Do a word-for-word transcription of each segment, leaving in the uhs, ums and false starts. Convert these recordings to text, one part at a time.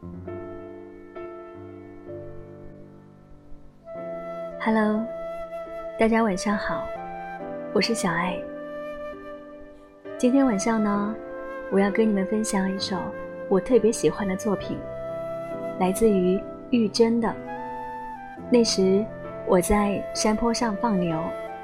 Hello， 大家晚上好，我是小爱。今天晚上呢，我要跟你们分享一首我特别喜欢的作品，来自于玉珍的《那时我在山坡上放牛》。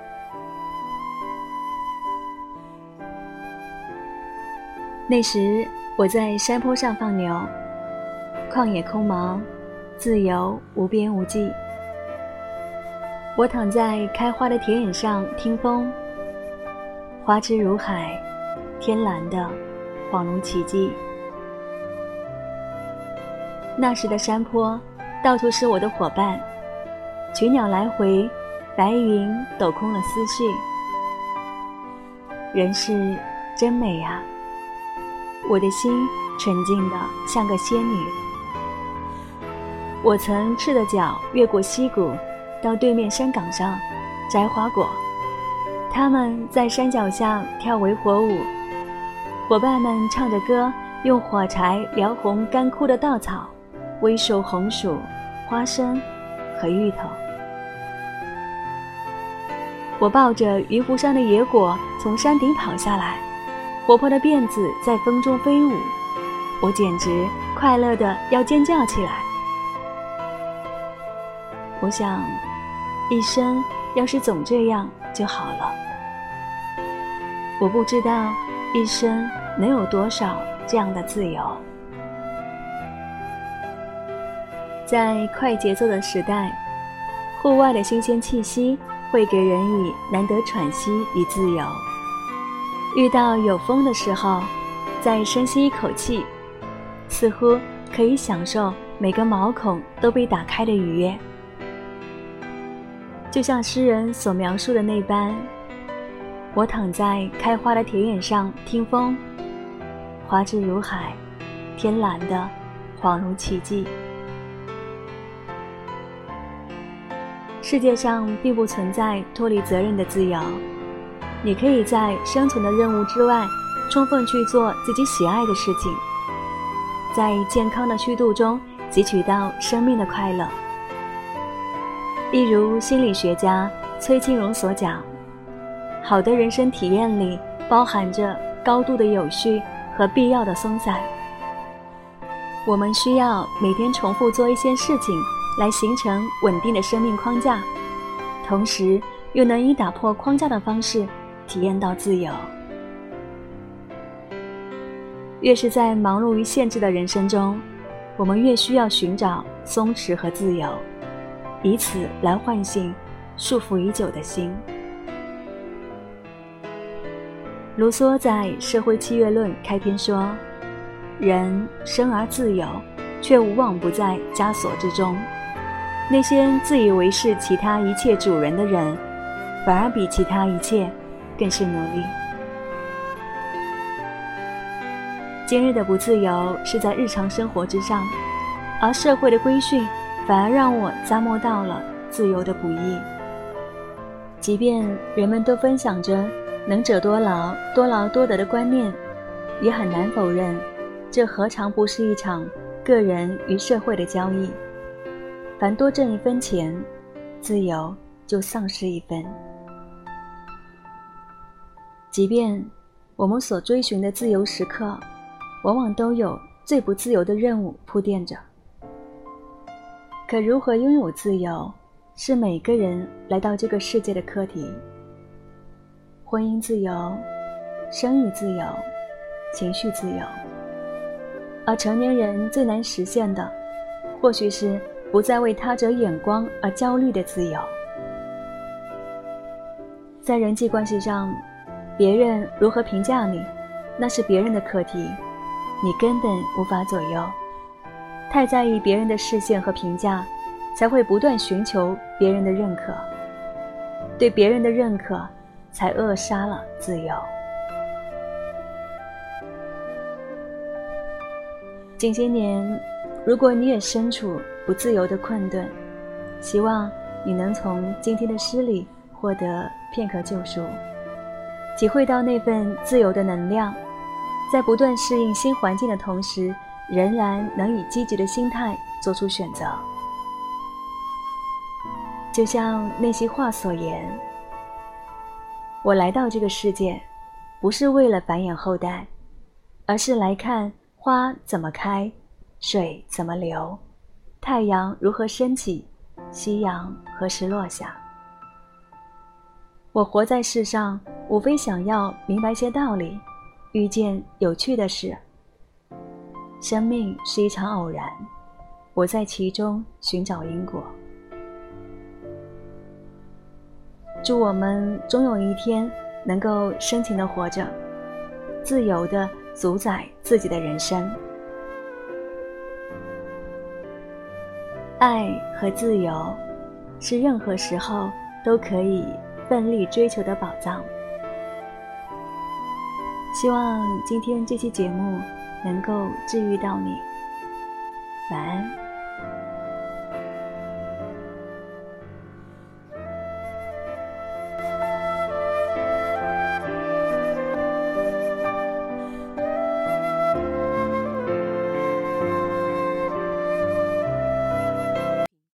那时我在山坡上放牛，旷野空茫，自由无边无际。我躺在开花的田野上听风，花枝如海，天蓝的恍如奇迹。那时的山坡到处是我的伙伴，群鸟来回，白云抖空了思绪。人世真美啊，我的心纯净的像个仙女。我曾赤着脚越过溪谷，到对面山岗上摘花果，他们在山脚下跳维火舞，伙伴们唱着歌，用火柴燎红干枯的稻草，微熟红薯、花生和芋头。我抱着鱼湖山的野果从山顶跑下来，活泼的辫子在风中飞舞，我简直快乐的要尖叫起来。我想一生要是总这样就好了。我不知道一生能有多少这样的自由。在快节奏的时代，户外的新鲜气息会给人以难得喘息与自由。遇到有风的时候，再深吸一口气，似乎可以享受每个毛孔都被打开的愉悦。就像诗人所描述的那般，我躺在开花的田野上听风，花枝如海，天蓝的恍如奇迹。世界上并不存在脱离责任的自由，你可以在生存的任务之外，充分去做自己喜爱的事情，在健康的虚度中汲取到生命的快乐。例如心理学家崔庆荣所讲，好的人生体验里包含着高度的有序和必要的松散。我们需要每天重复做一些事情来形成稳定的生命框架，同时又能以打破框架的方式体验到自由。越是在忙碌于限制的人生中，我们越需要寻找松弛和自由，以此来唤醒束缚已久的心。卢梭在《社会契约论》开篇说，人生而自由，却无往不在枷锁之中。那些自以为是其他一切主人的人，反而比其他一切更是奴隶。今日的不自由是在日常生活之上，而社会的规训反而让我咂摸到了自由的不易。即便人们都分享着能者多劳、多劳多得的观念，也很难否认，这何尝不是一场个人与社会的交易。凡多挣一分钱，自由就丧失一分。即便我们所追寻的自由时刻，往往都有最不自由的任务铺垫着。可如何拥有自由，是每个人来到这个世界的课题。婚姻自由，生育自由，情绪自由。而成年人最难实现的，或许是不再为他者眼光而焦虑的自由。在人际关系上，别人如何评价你，那是别人的课题，你根本无法左右。太在意别人的视线和评价，才会不断寻求别人的认可。对别人的认可，才扼杀了自由。近些年，如果你也身处不自由的困顿，希望你能从今天的诗里获得片刻救赎，体会到那份自由的能量，在不断适应新环境的同时， 仍然能以积极的心态做出选择。就像那些话所言，我来到这个世界，不是为了繁衍后代，而是来看花怎么开，水怎么流，太阳如何升起，夕阳何时落下。我活在世上，无非想要明白些道理，遇见有趣的事。生命是一场偶然，我在其中寻找因果。祝我们终有一天能够深情地活着，自由地主宰自己的人生。爱和自由是任何时候都可以奋力追求的宝藏。希望今天这期节目能够治愈到你。晚安。